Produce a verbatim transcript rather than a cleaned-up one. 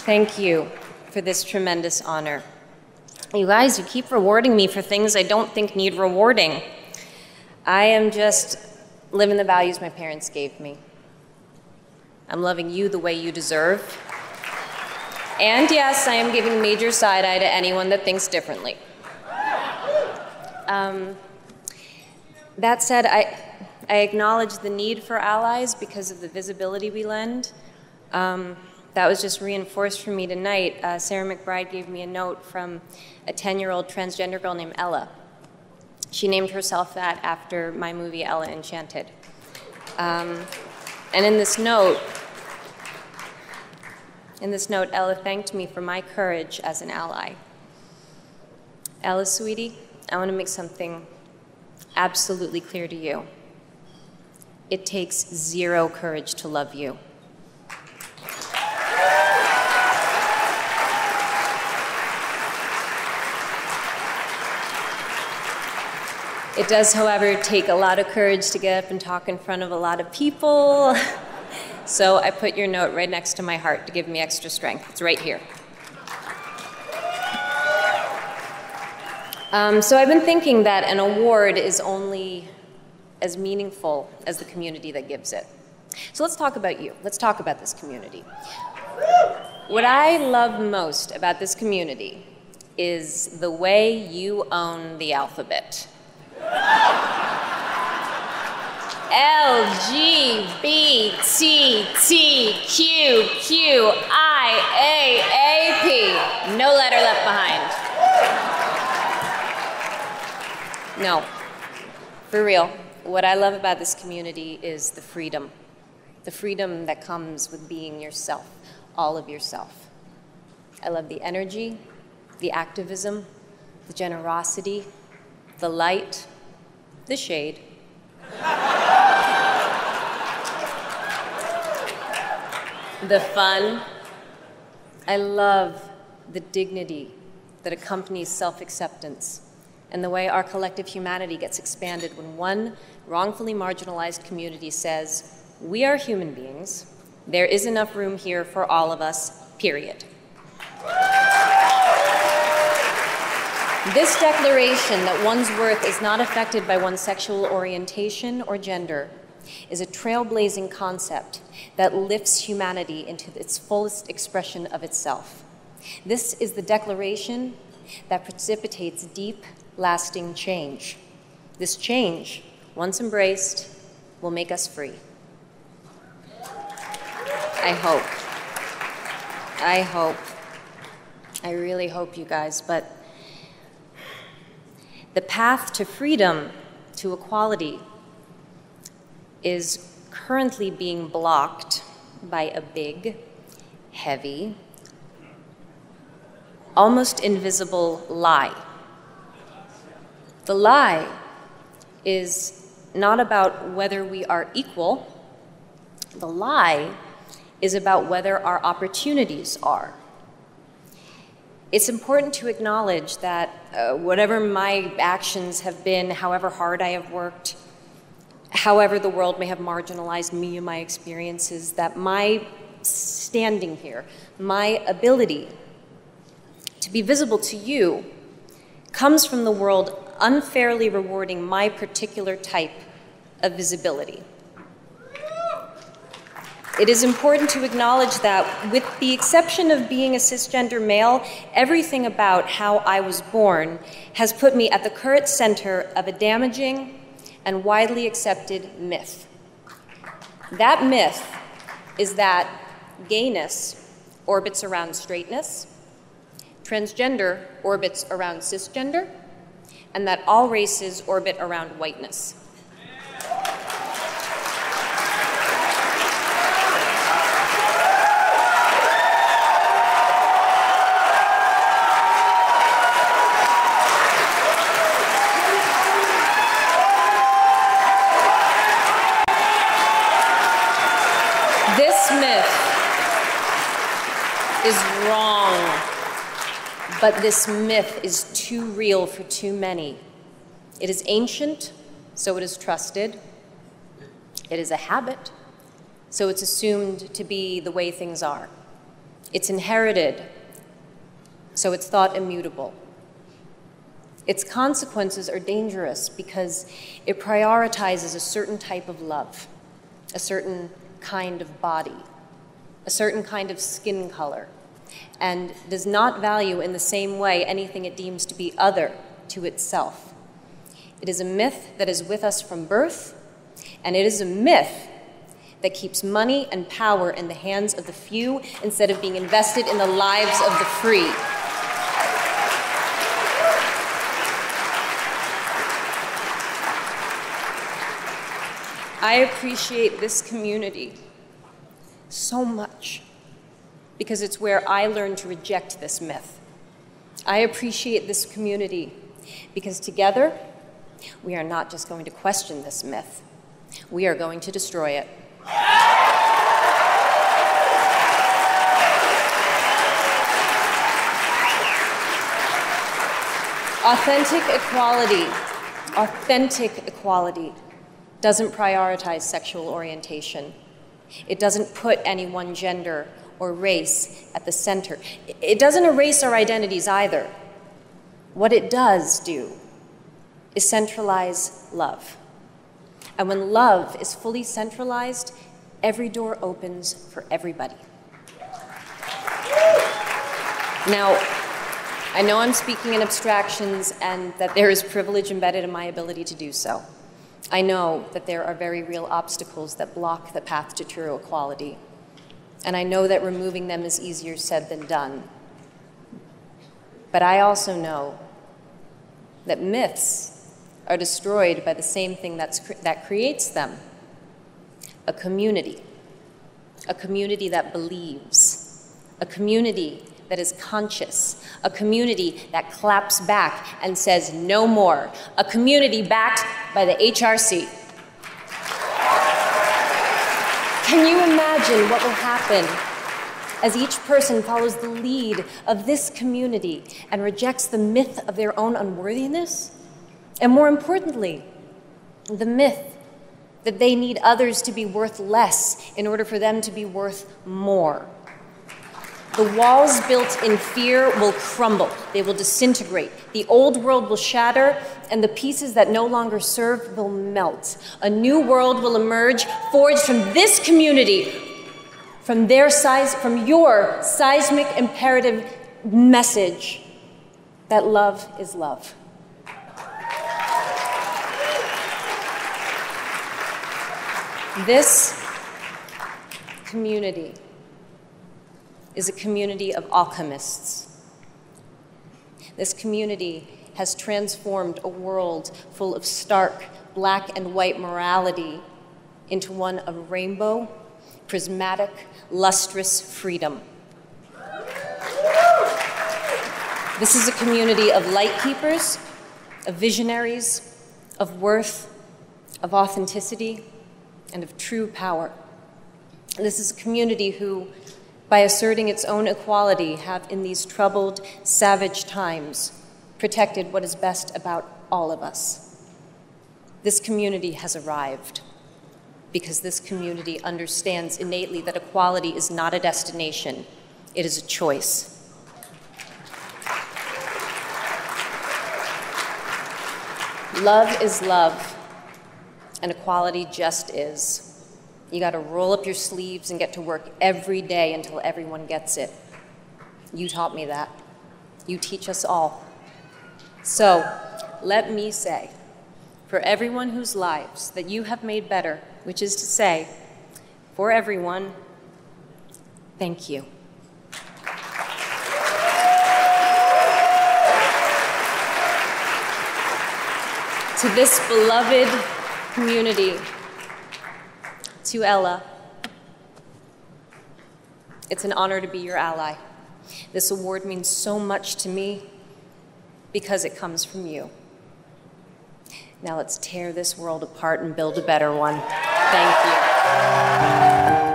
Thank you for this tremendous honor. You guys, you keep rewarding me for things I don't think need rewarding. I am just living the values my parents gave me. I'm loving you the way you deserve. And yes, I am giving major side-eye to anyone that thinks differently. Um, that said, I, I acknowledge the need for allies because of the visibility we lend. Um, that was just reinforced for me tonight. Uh, Sarah McBride gave me a note from a ten-year-old transgender girl named Ella. She named herself that after my movie, Ella Enchanted. Um, and in this note, in this note, Ella thanked me for my courage as an ally. Ella, sweetie, I want to make something absolutely clear to you. It takes zero courage to love you. It does, however, take a lot of courage to get up and talk in front of a lot of people. So I put your note right next to my heart to give me extra strength. It's right here. Um, so I've been thinking that an award is only as meaningful as the community that gives it. So let's talk about you. Let's talk about this community. What I love most about this community is the way you own the alphabet. L, G, B, T, T, Q, Q, I, A, A, P. No letter left behind. No, for real. What I love about this community is the freedom. The freedom that comes with being yourself, all of yourself. I love the energy, the activism, the generosity, the light, the shade. The fun. I love the dignity that accompanies self-acceptance and the way our collective humanity gets expanded when one wrongfully marginalized community says, we are human beings, there is enough room here for all of us, period. This declaration that one's worth is not affected by one's sexual orientation or gender is a trailblazing concept that lifts humanity into its fullest expression of itself. This is the declaration that precipitates deep, lasting change. This change, once embraced, will make us free. I hope. I hope. I really hope, you guys, but the path to freedom, to equality, is currently being blocked by a big, heavy, almost invisible lie. The lie is not about whether we are equal. The lie is about whether our opportunities are. It's important to acknowledge that uh, whatever my actions have been, however hard I have worked, however the world may have marginalized me and my experiences, that my standing here, my ability to be visible to you comes from the world unfairly rewarding my particular type of visibility. It is important to acknowledge that, with the exception of being a cisgender male, everything about how I was born has put me at the current center of a damaging and widely accepted myth. That myth is that gayness orbits around straightness, transgender orbits around cisgender, and that all races orbit around whiteness. This myth is wrong, but this myth is too real for too many. It is ancient, so it is trusted. It is a habit, so it's assumed to be the way things are. It's inherited, so it's thought immutable. Its consequences are dangerous because it prioritizes a certain type of love, a certain kind of body, a certain kind of skin color, and does not value in the same way anything it deems to be other to itself. It is a myth that is with us from birth, and it is a myth that keeps money and power in the hands of the few instead of being invested in the lives of the free. I appreciate this community so much because it's where I learned to reject this myth. I appreciate this community because together, we are not just going to question this myth, we are going to destroy it. Authentic equality, authentic equality doesn't prioritize sexual orientation. It doesn't put any one gender or race at the center. It doesn't erase our identities either. What it does do is centralize love. And when love is fully centralized, every door opens for everybody. Now, I know I'm speaking in abstractions and that there is privilege embedded in my ability to do so. I know that there are very real obstacles that block the path to true equality. And I know that removing them is easier said than done. But I also know that myths are destroyed by the same thing that's, that creates them, a community, a community that believes, a community that is conscious, a community that claps back and says no more, a community backed by the H R C. Can you imagine what will happen as each person follows the lead of this community and rejects the myth of their own unworthiness? And more importantly, the myth that they need others to be worth less in order for them to be worth more. The walls built in fear will crumble. They will disintegrate. The old world will shatter, and the pieces that no longer serve will melt. A new world will emerge, forged from this community, from their size, from your seismic imperative message that love is love. This community is a community of alchemists. This community has transformed a world full of stark black and white morality into one of rainbow, prismatic, lustrous freedom. This is a community of light keepers, of visionaries, of worth, of authenticity, and of true power. This is a community who, by asserting its own equality, have in these troubled, savage times protected what is best about all of us. This community has arrived because this community understands innately that equality is not a destination, it is a choice. Love is love, and equality just is. You got to roll up your sleeves and get to work every day until everyone gets it. You taught me that. You teach us all. So, let me say, for everyone whose lives that you have made better, which is to say, for everyone, thank you. To this beloved community, to Ella, it's an honor to be your ally. This award means so much to me because it comes from you. Now let's tear this world apart and build a better one. Thank you.